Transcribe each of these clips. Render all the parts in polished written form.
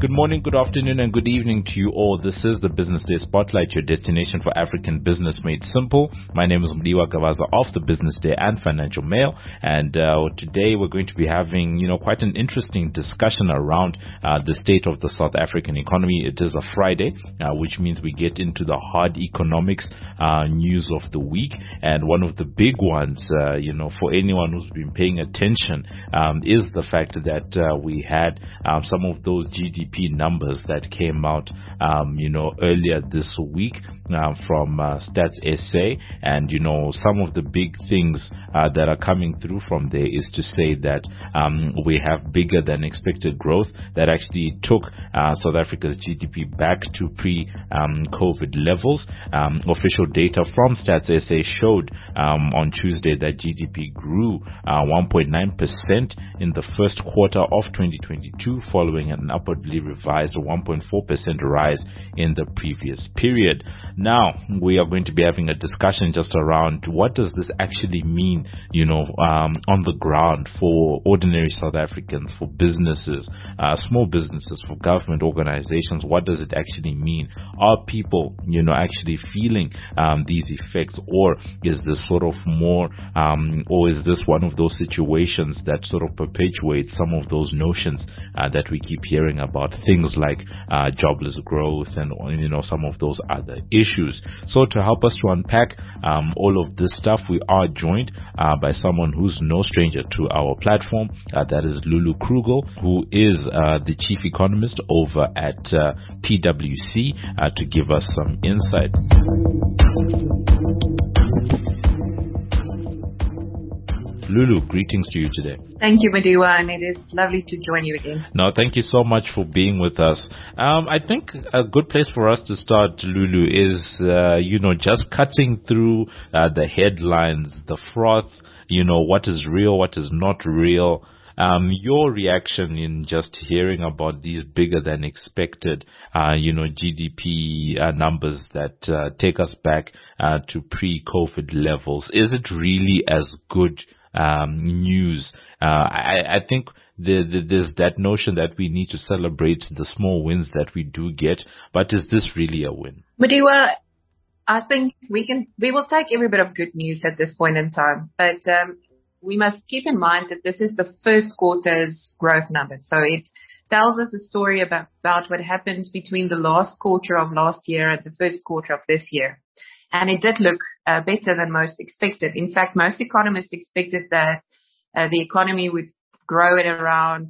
Good morning, good afternoon, and good evening to you all. This is the Business Day Spotlight, your destination for African business made simple. My name is Mdiwa Gavaza of the Business Day and Financial Mail, and today we're going to be having, quite an interesting discussion around the state of the South African economy. It is a Friday, which means we get into the hard economics news of the week, and one of the big ones, for anyone who's been paying attention, is the fact that we had some of those GDP numbers that came out, earlier this week from Stats SA, and some of the big things that are coming through from there is to say that we have bigger than expected growth that actually took South Africa's GDP back to pre-COVID levels. Official data from Stats SA showed on Tuesday that GDP grew 1.9% in the first quarter of 2022, following an upwardly revised 1.4% rise in the previous period. Now, we are going to be having a discussion just around what does this actually mean, on the ground for ordinary South Africans, for businesses, small businesses, for government organizations. What does it actually mean? Are people, actually feeling these effects, or is this sort of more, or is this one of those situations that sort of perpetuates some of those notions that we keep hearing about, things like jobless growth and some of those other issues? So to help us to unpack all of this stuff, we are joined by someone who's no stranger to our platform. That is Lulu Krugel, who is the chief economist over at PwC, to give us some insight. Lulu, greetings to you today. Thank you, Madiwa, and it is lovely to join you again. No, thank you so much for being with us. I think a good place for us to start, Lulu, is, just cutting through the headlines, the froth, what is real, what is not real. Your reaction in just hearing about these bigger than expected, GDP numbers that take us back to pre-COVID levels. Is it really as good news? I think there's that notion that we need to celebrate the small wins that we do get, but is this really a win? Madiwa, I think we will take every bit of good news at this point in time, but we must keep in mind that this is the first quarter's growth numbers. So it tells us a story about what happened between the last quarter of last year and the first quarter of this year. And it did look better than most expected. In fact, most economists expected that the economy would grow at around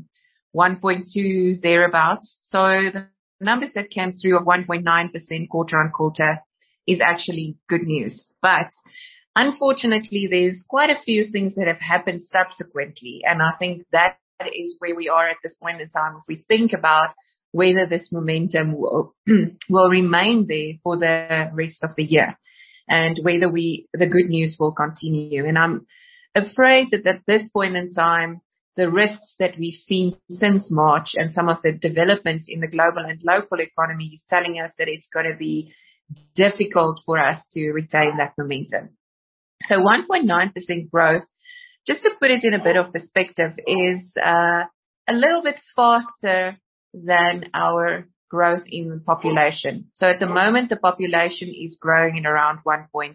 1.2 thereabouts. So the numbers that came through of 1.9% quarter on quarter is actually good news. But unfortunately, there's quite a few things that have happened subsequently. And I think that is where we are at this point in time. If we think about whether this momentum will remain there for the rest of the year, and whether the good news will continue. And I'm afraid that at this point in time, the risks that we've seen since March and some of the developments in the global and local economy is telling us that it's going to be difficult for us to retain that momentum. So 1.9% growth, just to put it in a bit of perspective, is a little bit faster than our growth in population. So at the moment, the population is growing in around 1.5%.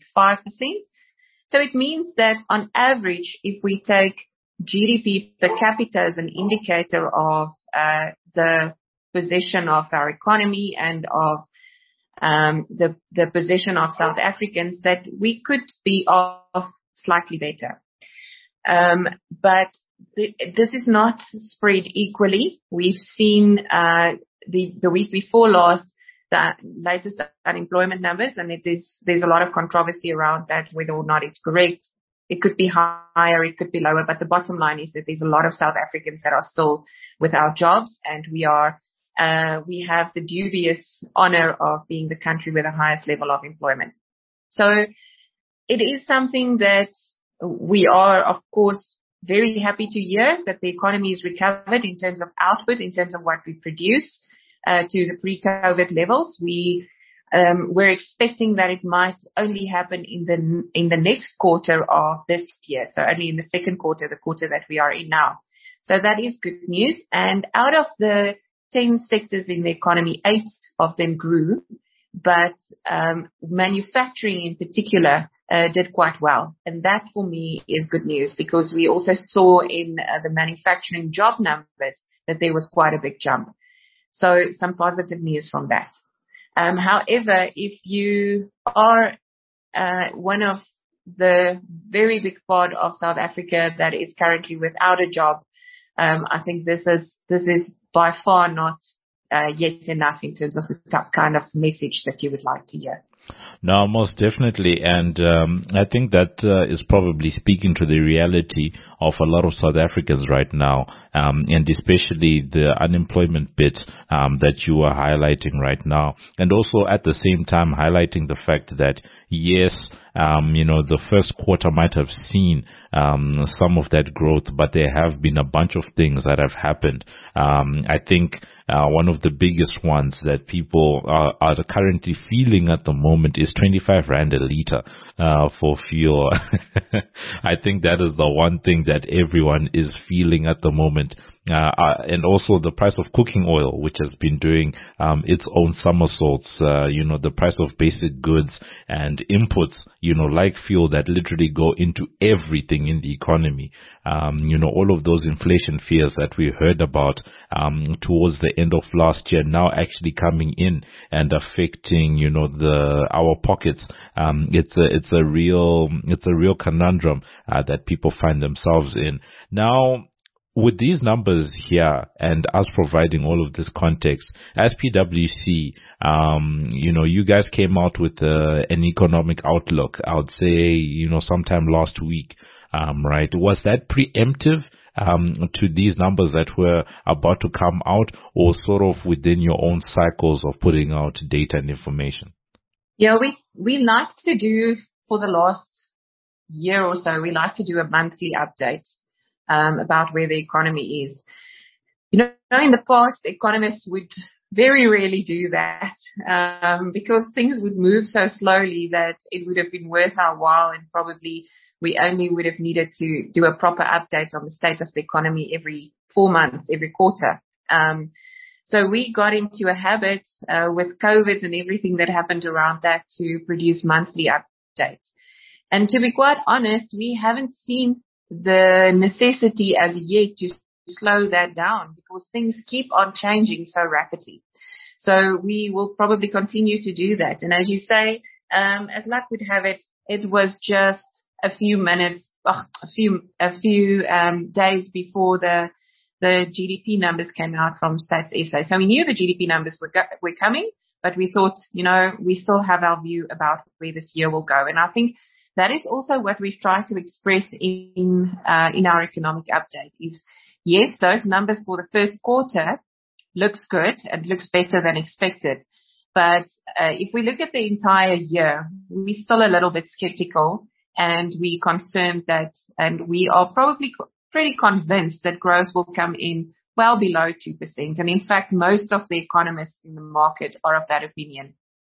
So it means that on average, if we take GDP per capita as an indicator of the position of our economy and of the position of South Africans, that we could be off slightly better. But this is not spread equally. We've seen the week before last the latest unemployment numbers, and there's a lot of controversy around that, whether or not it's correct. It could be higher, it could be lower, but the bottom line is that there's a lot of South Africans that are still without jobs, and we have the dubious honor of being the country with the highest level of employment. So it is something that we are, of course, very happy to hear, that the economy is recovered in terms of output, in terms of what we produce to the pre-COVID levels. We're expecting that it might only happen in the next quarter of this year, so only in the second quarter, the quarter that we are in now. So that is good news. And out of the 10 sectors in the economy, 8 of them grew, but manufacturing in particular did quite well. And that for me is good news, because we also saw in the manufacturing job numbers that there was quite a big jump. So some positive news from that. However, if you are one of the very big part of South Africa that is currently without a job, I think this is by far not yet enough in terms of the kind of message that you would like to hear. No, most definitely. And I think that is probably speaking to the reality of a lot of South Africans right now, and especially the unemployment bit that you are highlighting right now. And also at the same time highlighting the fact that, yes, the first quarter might have seen some of that growth, but there have been a bunch of things that have happened. I think one of the biggest ones that people are currently feeling at the moment is 25 Rand a liter for fuel. I think that is the one thing that everyone is feeling at the moment. And also the price of cooking oil, which has been doing its own somersaults, the price of basic goods and inputs, like fuel that literally go into everything in the economy. All of those inflation fears that we heard about towards the end of last year now actually coming in and affecting, our pockets. It's a real conundrum that people find themselves in. Now, with these numbers here and us providing all of this context, as PwC, you guys came out with an economic outlook, I would say, sometime last week, right? Was that preemptive to these numbers that were about to come out, or sort of within your own cycles of putting out data and information? Yeah, we like to do, for the last year or so, we like to do a monthly update about where the economy is. In the past, economists would very rarely do that because things would move so slowly that it would have been worth our while, and probably we only would have needed to do a proper update on the state of the economy every 4 months, every quarter. So we got into a habit with COVID and everything that happened around that to produce monthly updates. And to be quite honest, we haven't seen the necessity as yet to slow that down, because things keep on changing so rapidly. So we will probably continue to do that. And as you say, as luck would have it, it was just a few minutes, a few days before the GDP numbers came out from Stats SA. So we knew the GDP numbers were coming, but we thought, we still have our view about where this year will go. And I think that is also what we've tried to express in our economic update is, yes, those numbers for the first quarter looks good and looks better than expected. But if we look at the entire year, we're still a little bit skeptical, and we're concerned that, and we are probably pretty convinced that growth will come in well below 2%. And in fact, most of the economists in the market are of that opinion.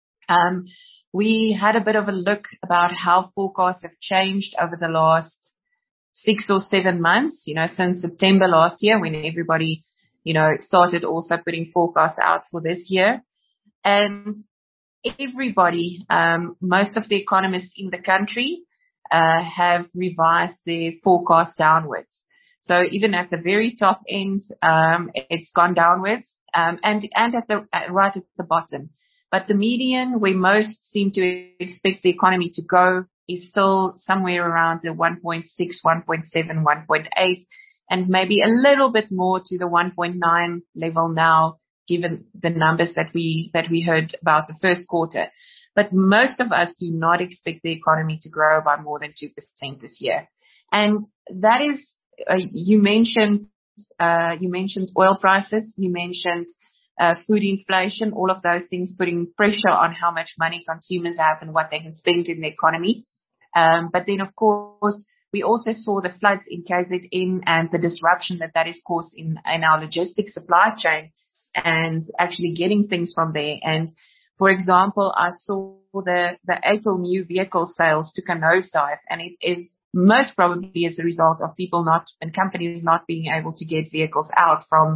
We had a bit of a look about how forecasts have changed over the last 6 or 7 months, since September last year, when everybody, started also putting forecasts out for this year. And everybody, most of the economists in the country, have revised their forecast downwards. So even at the very top end, it's gone downwards, and right at the bottom. But the median, where most seem to expect the economy to go, is still somewhere around the 1.6, 1.7, 1.8, and maybe a little bit more to the 1.9 level now, given the numbers that we heard about the first quarter. But most of us do not expect the economy to grow by more than 2% this year. And that is, you mentioned oil prices, you mentioned food inflation, all of those things putting pressure on how much money consumers have and what they can spend in the economy. But then, of course, we also saw the floods in KZN and the disruption that is caused in our logistics supply chain and actually getting things from there. And for example, I saw the April new vehicle sales took a nosedive, and it is most probably as a result of people and companies not being able to get vehicles out from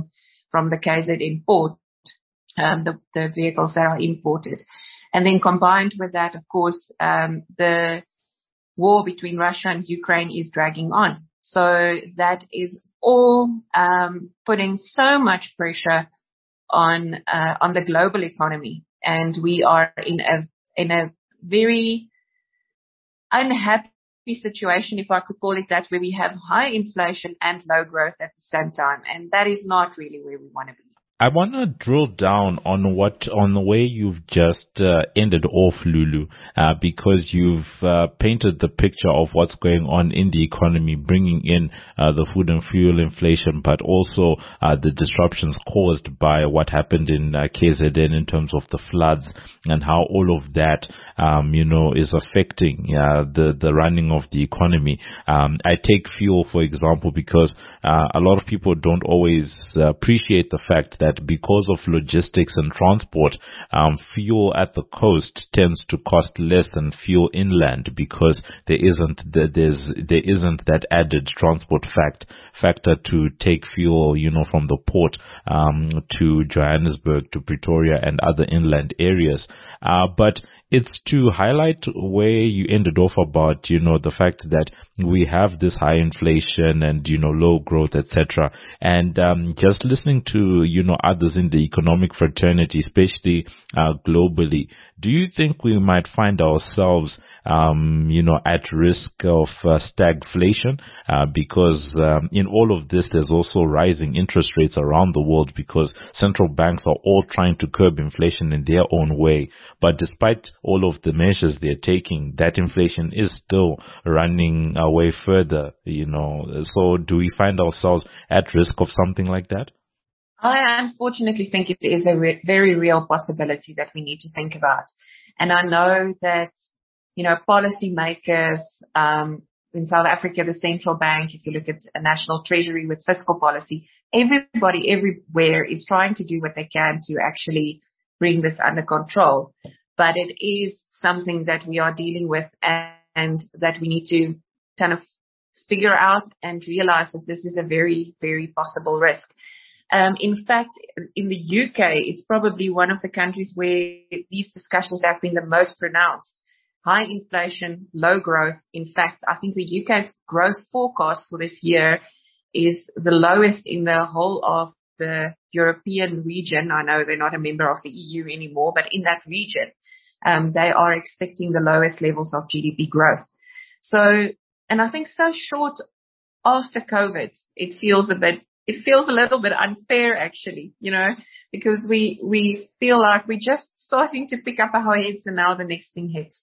from the KZN port, the vehicles that are imported. And then combined with that, of course, the war between Russia and Ukraine is dragging on. So that is all putting so much pressure on the global economy, and we are in a very unhappy situation, if I could call it that, where we have high inflation and low growth at the same time, and that is not really where we want to be. I want to drill down on the way you've just ended off, Lulu, because you've painted the picture of what's going on in the economy, bringing in the food and fuel inflation, but also the disruptions caused by what happened in KZN in terms of the floods and how all of that, is affecting the running of the economy. I take fuel, for example, because a lot of people don't always appreciate the fact that because of logistics and transport, fuel at the coast tends to cost less than fuel inland because there isn't that added transport factor to take fuel, from the port to Johannesburg, to Pretoria and other inland areas. But it's to highlight where you ended off about, the fact that we have this high inflation and, low growth, etc. And just listening to, others in the economic fraternity, especially globally, do you think we might find ourselves, at risk of stagflation? Because in all of this, there's also rising interest rates around the world because central banks are all trying to curb inflation in their own way. But despite all of the measures they're taking, that inflation is still running away further, So do we find ourselves at risk of something like that? I unfortunately think it is a very real possibility that we need to think about. And I know that, policymakers in South Africa, the central bank, if you look at a national treasury with fiscal policy, everybody everywhere is trying to do what they can to actually bring this under control. But it is something that we are dealing with and that we need to kind of figure out and realize that this is a very, very possible risk. In fact, in the UK, it's probably one of the countries where these discussions have been the most pronounced. High inflation, low growth. In fact, I think the UK's growth forecast for this year is the lowest in the whole of the European region. I know they're not a member of the EU anymore, but in that region, they are expecting the lowest levels of GDP growth. So, and I think so short after COVID, it feels a little bit unfair actually, because we feel like we're just starting to pick up our heads and now the next thing hits.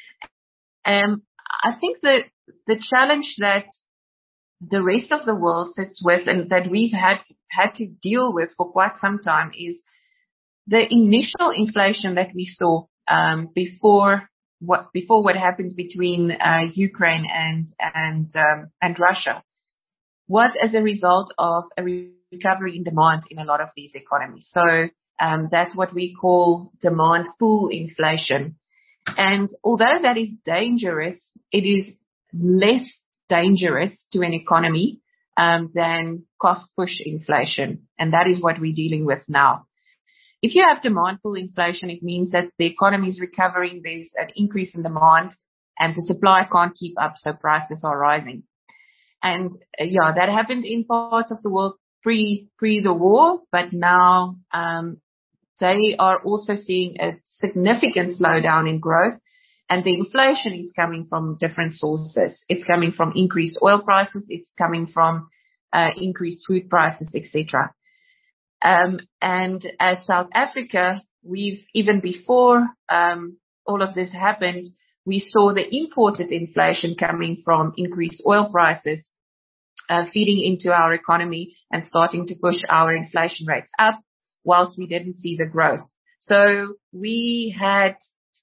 I think that the challenge that the rest of the world sits with and that we've had to deal with for quite some time is the initial inflation that we saw before what happened between Ukraine and Russia was as a result of a recovery in demand in a lot of these economies. So that's what we call demand pull inflation. And although that is dangerous, it is less dangerous to an economy than cost push inflation. And that is what we're dealing with now. If you have demand pull inflation, it means that the economy is recovering, there's an increase in demand, and the supply can't keep up, so prices are rising. And that happened in parts of the world pre the war, but now they are also seeing a significant slowdown in growth, and the inflation is coming from different sources. It's coming from increased oil prices, it's coming from increased food prices, etc. And as South Africa, we've even before all of this happened, we saw the imported inflation coming from increased oil prices feeding into our economy and starting to push our inflation rates up, whilst we didn't see the growth. So we had,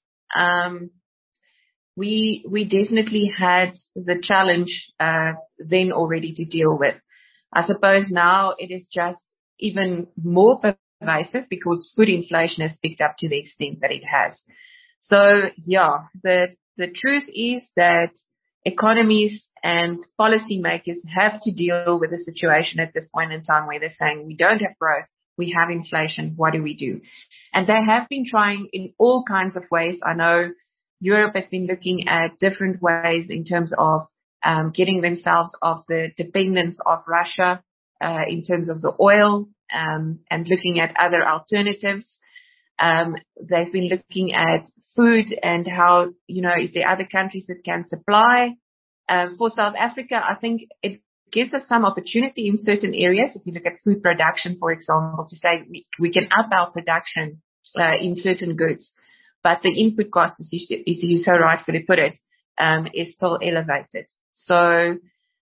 we definitely had the challenge then already to deal with. I suppose now it is just even more pervasive because food inflation has picked up to the extent that it has. So the truth is that economies and policymakers have to deal with the situation at this point in time where they're saying we don't have growth, we have inflation, what do we do? And they have been trying in all kinds of ways. I know Europe has been looking at different ways in terms of getting themselves off the dependence of Russia in terms of the oil and looking at other alternatives. They've been looking at food and how, is there other countries that can supply? For South Africa, I think it gives us some opportunity in certain areas. If you look at food production, for example, to say we can up our production in certain goods, but the input cost, as you so rightfully put it, is still elevated. So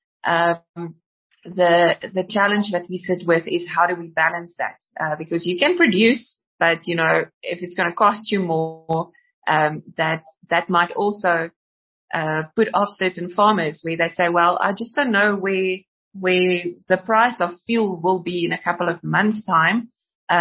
the challenge that we sit with is how do we balance that? Because you can produce, but if it's going to cost you more, that might also put off certain farmers where they say, well, I just don't know where the price of fuel will be in a couple of months' time.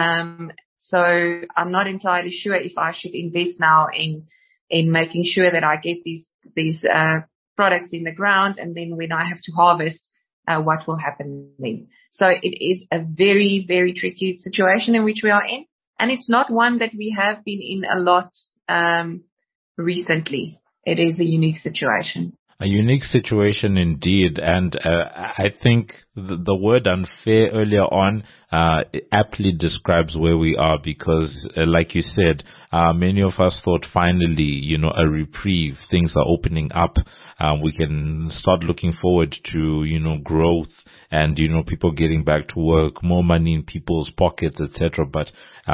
So I'm not entirely sure if I should invest now in making sure that I get these products in the ground, and then when I have to harvest, what will happen then? So it is a very, very tricky situation in which we are in, and it's not one that we have been in a lot recently. It is a unique situation. A unique situation indeed, and I think the word unfair earlier on aptly describes where we are, because like you said, many of us thought finally, a reprieve, things are opening up, we can start looking forward to, growth and, people getting back to work, more money in people's pockets, etc. But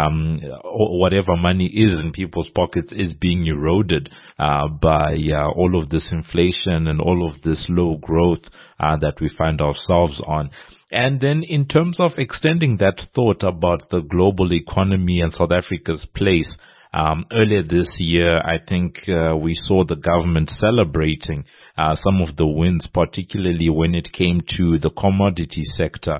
whatever money is in people's pockets is being eroded by all of this inflation and all of this low growth that we find ourselves on. And then in terms of extending that thought about the global economy and South Africa's place, earlier this year, I think we saw the government celebrating some of the wins, particularly when it came to the commodity sector,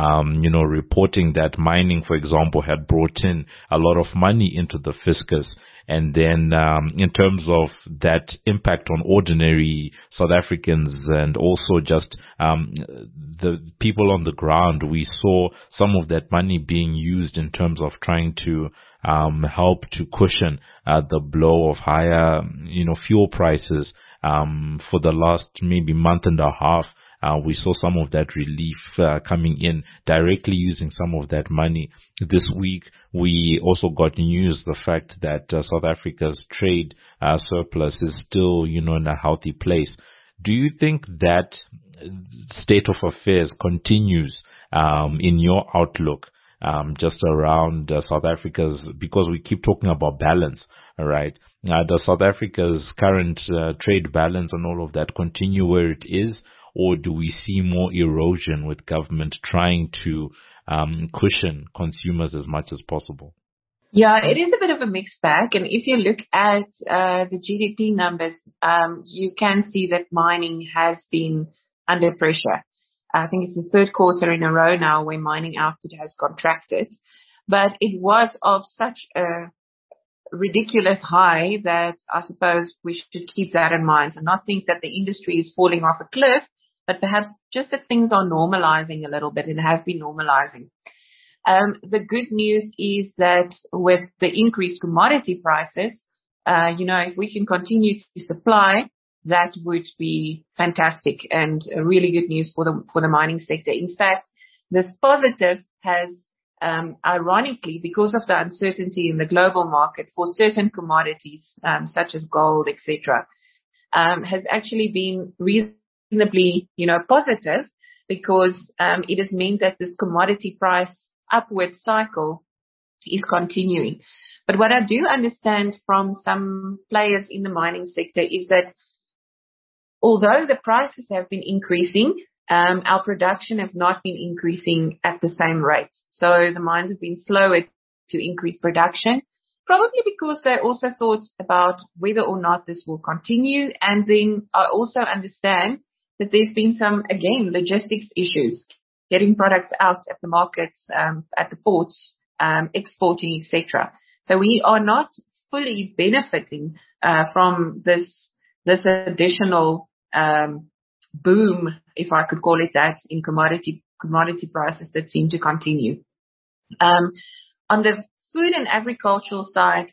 reporting that mining, for example, had brought in a lot of money into the fiscus. And then in terms of that impact on ordinary South Africans and also just the people on the ground, we saw some of that money being used in terms of trying to help to cushion the blow of higher, fuel prices. For the last maybe month and a half, we saw some of that relief coming in, directly using some of that money. This week, we also got news, the fact that South Africa's trade surplus is still, in a healthy place. Do you think that state of affairs continues in your outlook? Just around South Africa's, because we keep talking about balance, all right? Does South Africa's current trade balance and all of that continue where it is, or do we see more erosion with government trying to cushion consumers as much as possible? Yeah, it is a bit of a mixed bag. And if you look at the GDP numbers, you can see that mining has been under pressure. I think it's the third quarter in a row now where mining output has contracted. But it was of such a ridiculous high that I suppose we should keep that in mind and not think that the industry is falling off a cliff, but perhaps just that things are normalizing a little bit and have been normalizing. The good news is that with the increased commodity prices, if we can continue to supply, that would be fantastic and really good news for the mining sector. In fact, this positive has, ironically, because of the uncertainty in the global market for certain commodities, such as gold, etc., has actually been reasonably, positive, because it has meant that this commodity price upward cycle is continuing. But what I do understand from some players in the mining sector is that although the prices have been increasing, our production have not been increasing at the same rate. So the mines have been slower to increase production, probably because they also thought about whether or not this will continue. And then I also understand that there's been some, again, logistics issues, getting products out at the markets, at the ports, exporting, etc. So we are not fully benefiting from this additional boom, if I could call it that, in commodity prices that seem to continue. On the food and agricultural side,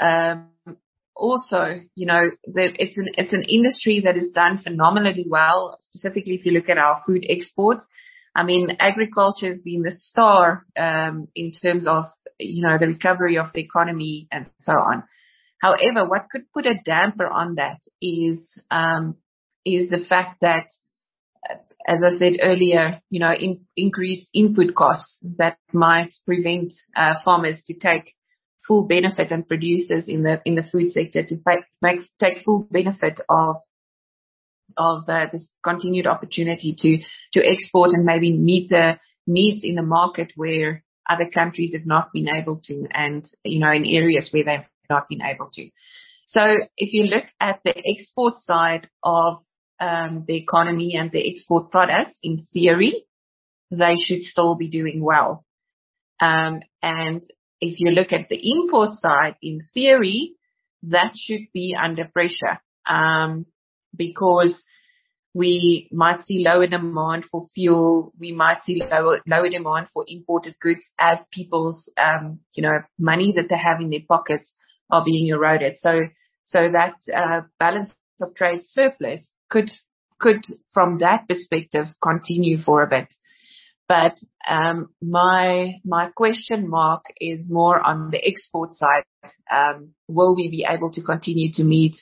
also, it's an industry that is done phenomenally well, specifically if you look at our food exports. I mean, agriculture has been the star, in terms of, the recovery of the economy and so on. However, what could put a damper on that is the fact that, as I said earlier, increased input costs that might prevent farmers to take full benefit, and producers in the food sector to take full benefit of this continued opportunity to export and maybe meet the needs in the market where other countries have not been able to, and in areas where they've not been able to. So if you look at the export side of the economy and the export products, in theory, they should still be doing well. And if you look at the import side, in theory, that should be under pressure, because we might see lower demand for fuel. We might see lower demand for imported goods as people's, money that they have in their pockets are being eroded. So that balance of trade surplus could from that perspective continue for a bit. But my question mark is more on the export side. Will we be able to continue to meet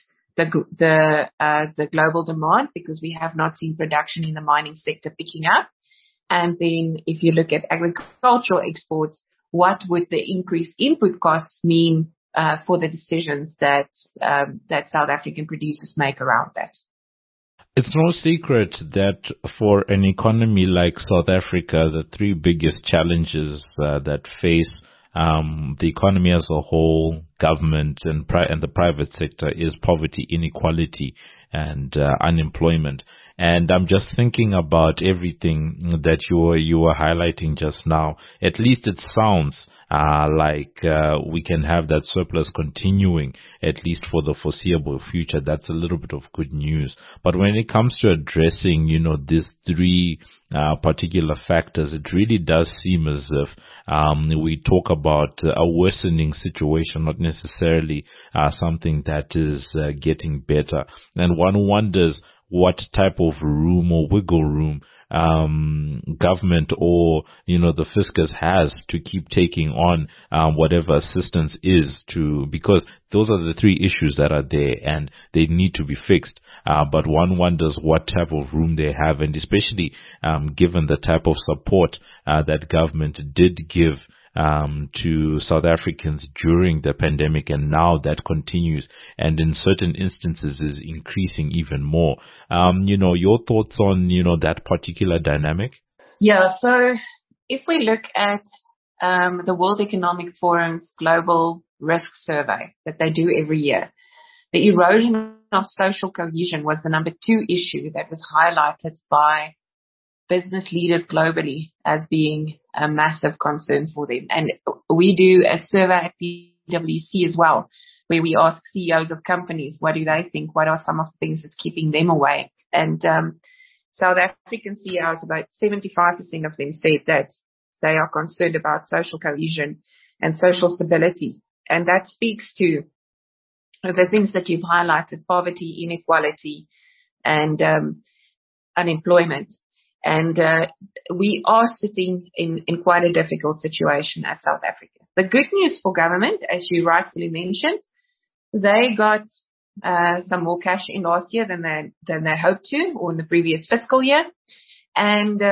the global demand, because we have not seen production in the mining sector picking up? And then if you look at agricultural exports, what would the increased input costs mean for the decisions that South African producers make around that? It's no secret that for an economy like South Africa, the three biggest challenges that face the economy as a whole, government and the private sector, is poverty, inequality, and unemployment. And I'm just thinking about everything that you were highlighting just now. At least it sounds like we can have that surplus continuing, at least for the foreseeable future. That's a little bit of good news. But when it comes to addressing, these three particular factors, it really does seem as if we talk about a worsening situation, not necessarily something that is getting better. And one wonders what type of room or wiggle room government or the fiscus has to keep taking on whatever assistance is, because those are the three issues that are there and they need to be fixed. But one wonders what type of room they have, and especially given the type of support that government did give to South Africans during the pandemic, and now that continues, and in certain instances is increasing even more. Your thoughts on that particular dynamic? Yeah, so if we look at the World Economic Forum's Global Risk Survey that they do every year, the erosion of social cohesion was the number 2 issue that was highlighted by business leaders globally as being a massive concern for them. And we do a survey at PwC as well, where we ask CEOs of companies, what do they think? What are some of the things that's keeping them awake? And South African CEOs, about 75% of them said that they are concerned about social cohesion and social stability. And that speaks to the things that you've highlighted: poverty, inequality, and unemployment. And we are sitting in quite a difficult situation as South Africa. The good news for government, as you rightfully mentioned, they got some more cash in last year than they hoped to, or in the previous fiscal year. And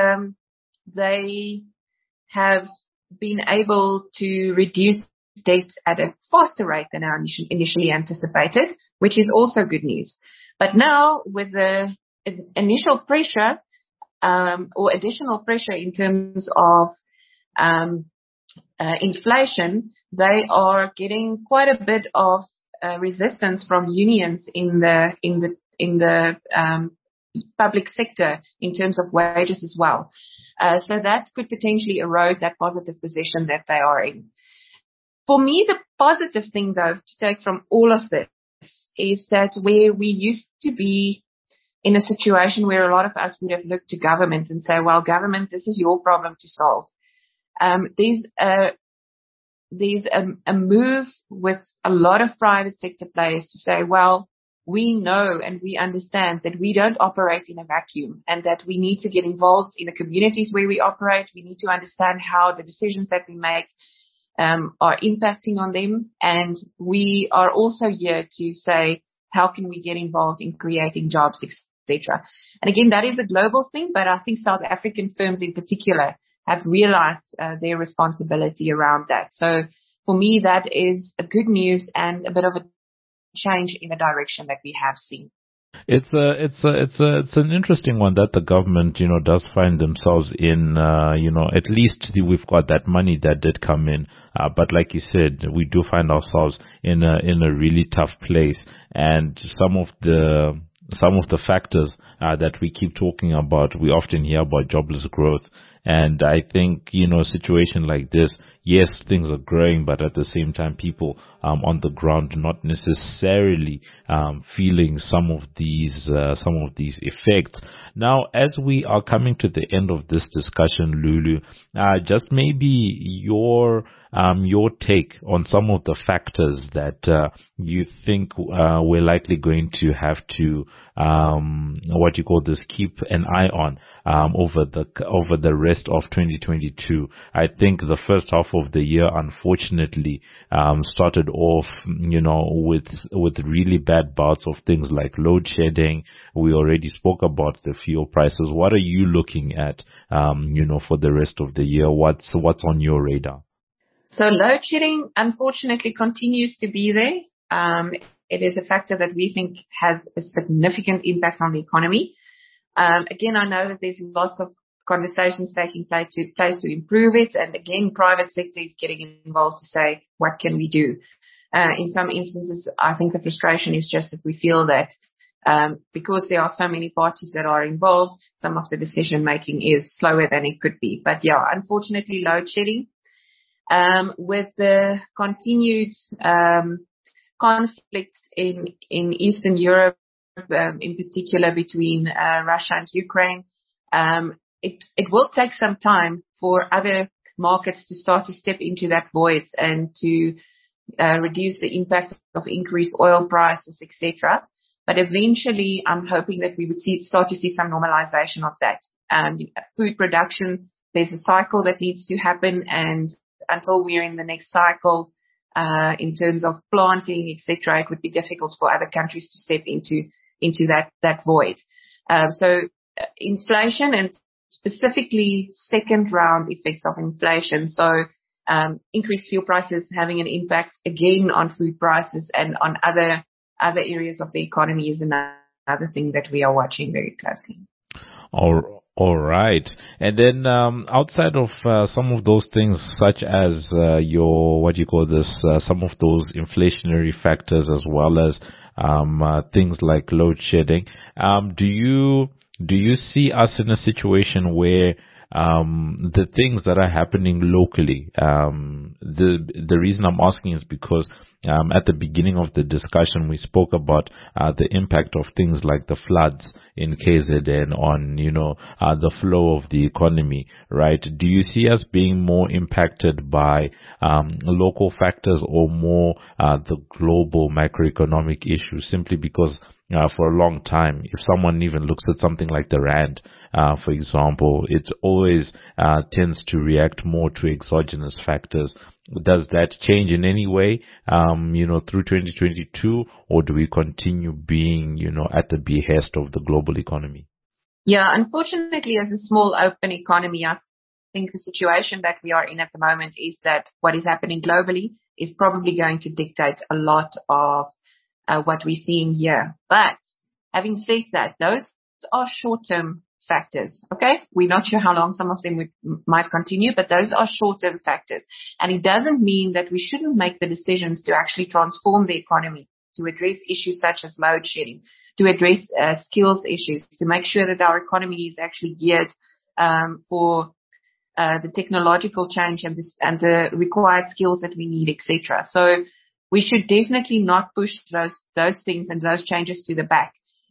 they have been able to reduce debt at a faster rate than our initially anticipated, which is also good news. But now, with the initial pressure, or additional pressure in terms of inflation, they are getting quite a bit of resistance from unions in the public sector in terms of wages as well. So that could potentially erode that positive position that they are in. For me, the positive thing, though, to take from all of this is that where we used to be in a situation where a lot of us would have looked to government and say, well, government, this is your problem to solve. There's a move with a lot of private sector players to say, well, we know and we understand that we don't operate in a vacuum and that we need to get involved in the communities where we operate. We need to understand how the decisions that we make are impacting on them. And we are also here to say, how can we get involved in creating jobs, etc. And again, that is a global thing, but I think South African firms in particular have realized their responsibility around that. So for me, that is a good news and a bit of a change in the direction that we have seen. It's an interesting one that the government, does find themselves in, at least we've got that money that did come in. But like you said, we do find ourselves in a really tough place, and some of the factors that we keep talking about, we often hear about jobless growth. And I think, a situation like this, yes, things are growing, but at the same time, people on the ground not necessarily feeling some of these effects. Now, as we are coming to the end of this discussion, Lulu, just maybe your take on some of the factors that you think we're likely going to have to keep an eye on over the rest of 2022. I think the first half of the year, unfortunately, started off, with really bad bouts of things like load shedding. We already spoke about the fuel prices. What are you looking at, for the rest of the year? What's on your radar? So load shedding, unfortunately, continues to be there. It is a factor that we think has a significant impact on the economy. Again, I know that there's lots of conversations taking place to improve it. And again, private sector is getting involved to say, what can we do? In some instances, I think the frustration is just that we feel that because there are so many parties that are involved, some of the decision making is slower than it could be. But yeah, unfortunately, load shedding. With the continued conflict in Eastern Europe, in particular between Russia and Ukraine, it will take some time for other markets to start to step into that void and to reduce the impact of increased oil prices, etc. But eventually, I'm hoping that we would start to see some normalization of that. Food production, there's a cycle that needs to happen, and until we're in the next cycle, in terms of planting, etc., it would be difficult for other countries to step into that void. So inflation, and specifically second round effects of inflation. So increased fuel prices having an impact again on food prices and on other areas of the economy is another thing that we are watching very closely. All right. And then outside of some of those things, such as some of those inflationary factors, as well as things like load shedding, do you see us in a situation where the things that are happening locally, the reason I'm asking is because at the beginning of the discussion we spoke about the impact of things like the floods in KZN on the flow of the economy, right? Do you see us being more impacted by local factors or more the global macroeconomic issues, simply because for a long time, if someone even looks at something like the rand, for example, it always tends to react more to exogenous factors. Does that change in any way, through 2022, or do we continue being, at the behest of the global economy? Yeah, unfortunately, as a small open economy, I think the situation that we are in at the moment is that what is happening globally is probably going to dictate a lot of what we're seeing here. But having said that, those are short-term factors. Okay, we're not sure how long some of them might continue, but those are short-term factors. And it doesn't mean that we shouldn't make the decisions to actually transform the economy, to address issues such as load shedding, to address skills issues, to make sure that our economy is actually geared for the technological change and the required skills that we need, etc. So we should definitely not push those things and those changes to the back.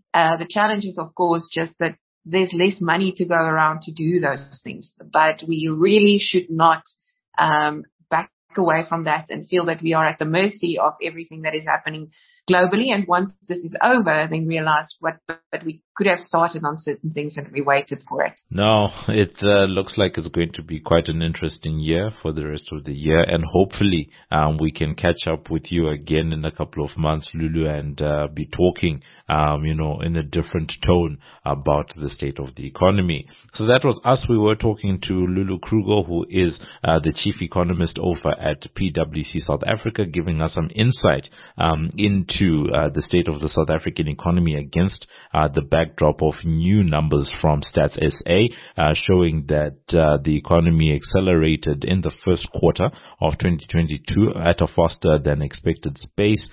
The challenge is, of course, just that there's less money to go around to do those things. But we really should not back away from that and feel that we are at the mercy of everything that is happening globally. And once this is over, then realize but we could have started on certain things and we waited for it. No, it looks like it's going to be quite an interesting year for the rest of the year, and hopefully we can catch up with you again in a couple of months, Lulu, and be talking in a different tone about the state of the economy. So that was us. We were talking to Lulu Kruger, who is the chief economist over at PwC South Africa, giving us some insight into the state of the South African economy against the backdrop of new numbers from Stats SA, showing that the economy accelerated in the first quarter of 2022 at a faster than expected pace,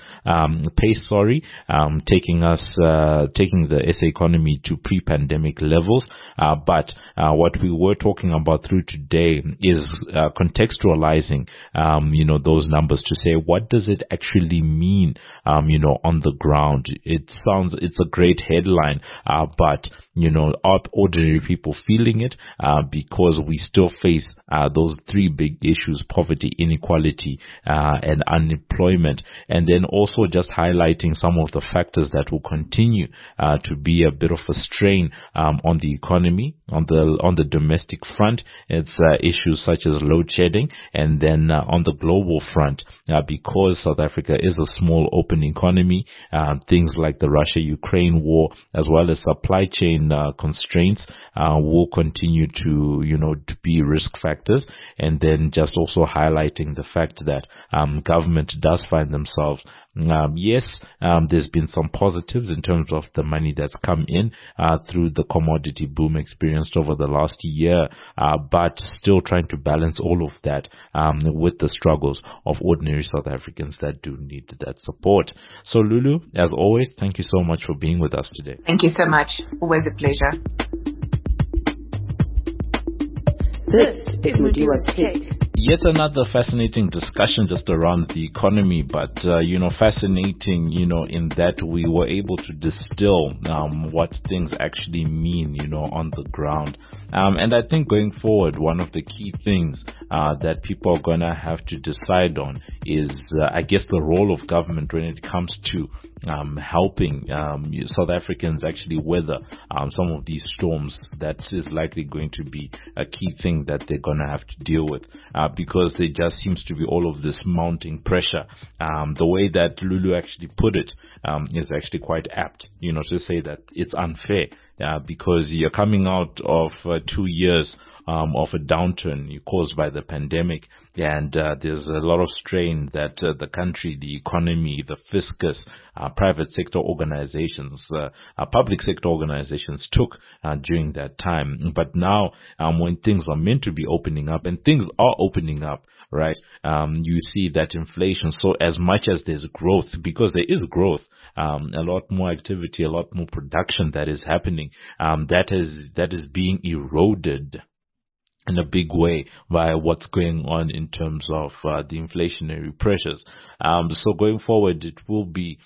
taking the SA economy to pre-pandemic levels. But what we were talking about through today is contextualizing, those numbers to say, what does it actually mean, on the ground? It's a great headline, but are ordinary people feeling it? Because we still face those three big issues: poverty, inequality, and unemployment. And then also just highlighting some of the factors that will continue to be a bit of a strain on the economy. On the domestic front, it's issues such as load shedding, and then on the global front, because South Africa is a small open economy, things like the Russia-Ukraine war, as well as supply chain constraints, will continue to be risk factors. And then just also highlighting the fact that government does find themselves, there's been some positives in terms of the money that's come in through the commodity boom experienced over the last year, but still trying to balance all of that with the struggles of ordinary South Africans that do need that support. So Lulu, as always, thank you so much for being with us today. Thank you so much. Always a pleasure. This is Mudiwa's Take. Yet another fascinating discussion just around the economy, but, fascinating, in that we were able to distill what things actually mean, on the ground. And I think going forward, one of the key things that people are going to have to decide on is, the role of government when it comes to helping South Africans actually weather some of these storms. That is likely going to be a key thing that they're going to have to deal with, because there just seems to be all of this mounting pressure. The way that Lulu actually put it is actually quite apt, to say that it's unfair, because you're coming out of 2 years of a downturn caused by the pandemic, and there's a lot of strain that the country, the economy, the fiscus, private sector organizations, public sector organizations took during that time. But now, when things are meant to be opening up, and things are opening up, right, you see that inflation. So as much as there's growth, because there is growth, a lot more activity, a lot more production that is happening, that is being eroded in a big way by what's going on in terms of the inflationary pressures. So going forward, it will be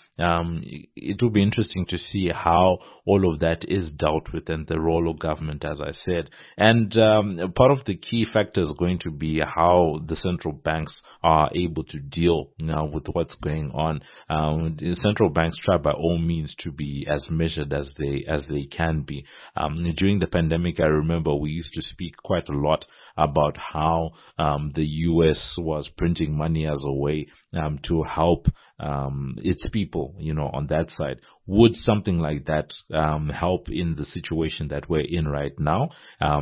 interesting to see how all of that is dealt with, and the role of government, as I said. And part of the key factor is going to be how the central banks are able to deal now with what's going on. The central banks try by all means to be as measured as they can be. During the pandemic, I remember we used to speak quite a lot about how the US was printing money as a way to help its people, on that side. Would something like that help in the situation that we're in right now?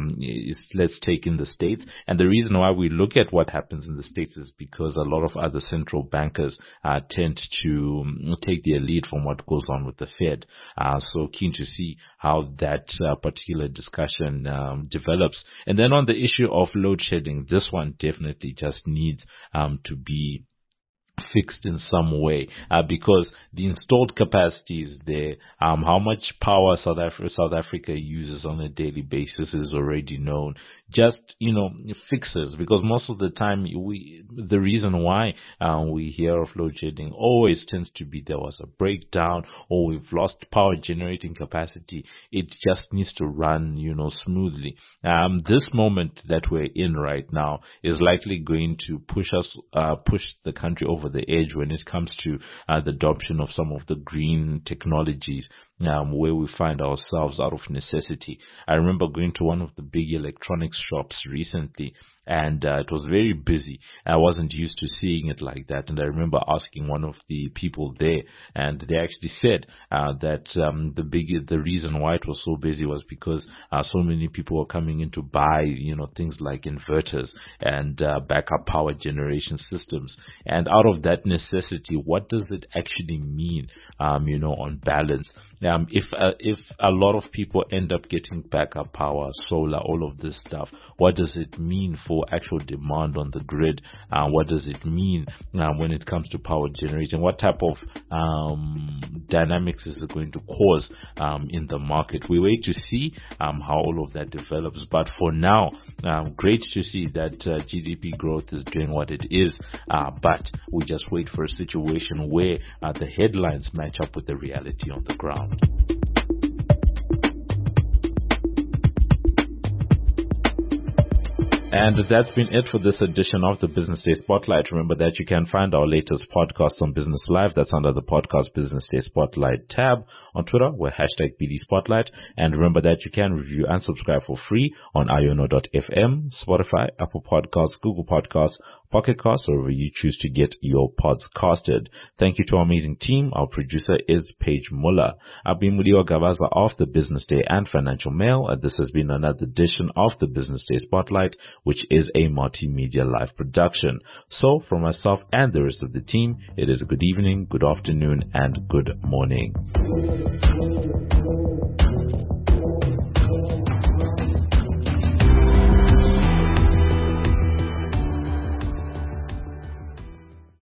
Let's take in the States. And the reason why we look at what happens in the States is because a lot of other central bankers tend to take their lead from what goes on with the Fed. So keen to see how that particular discussion develops. And then on the issue of load shedding, this one definitely just needs to be fixed in some way, because the installed capacity is there. How much power South Africa uses on a daily basis is already known. Just, fixes, because most of the time the reason why we hear of load shedding always tends to be there was a breakdown or we've lost power generating capacity. It just needs to run, smoothly. This moment that we're in right now is likely going to push the country over the edge when it comes to the adoption of some of the green technologies, where we find ourselves out of necessity. I remember going to one of the big electronics shops recently, and it was very busy. I wasn't used to seeing it like that, and I remember asking one of the people there, and they actually said that the reason why it was so busy was because so many people were coming in to buy, things like inverters and backup power generation systems. And out of that necessity, what does it actually mean, on balance? If a lot of people end up getting backup power, solar, all of this stuff, what does it mean for actual demand on the grid? What does it mean when it comes to power generation? What type of dynamics is it going to cause in the market? We wait to see how all of that develops. But for now, great to see that GDP growth is doing what it is. But we just wait for a situation where the headlines match up with the reality on the ground. And that's been it for this edition of the Business Day Spotlight. Remember that you can find our latest podcast on Business Live. That's under the podcast Business Day Spotlight tab. On Twitter, we're #BD Spotlight. And remember that you can review and subscribe for free on iono.fm, Spotify, Apple Podcasts, Google Podcasts, Pocket Casts, or wherever you choose to get your pods casted. Thank you to our amazing team. Our producer is Paige Muller. I've been Mudiwa Gavaza of the Business Day and Financial Mail. This has been another edition of the Business Day Spotlight, which is a multimedia live production. So from myself and the rest of the team, it is a good evening, good afternoon, and good morning.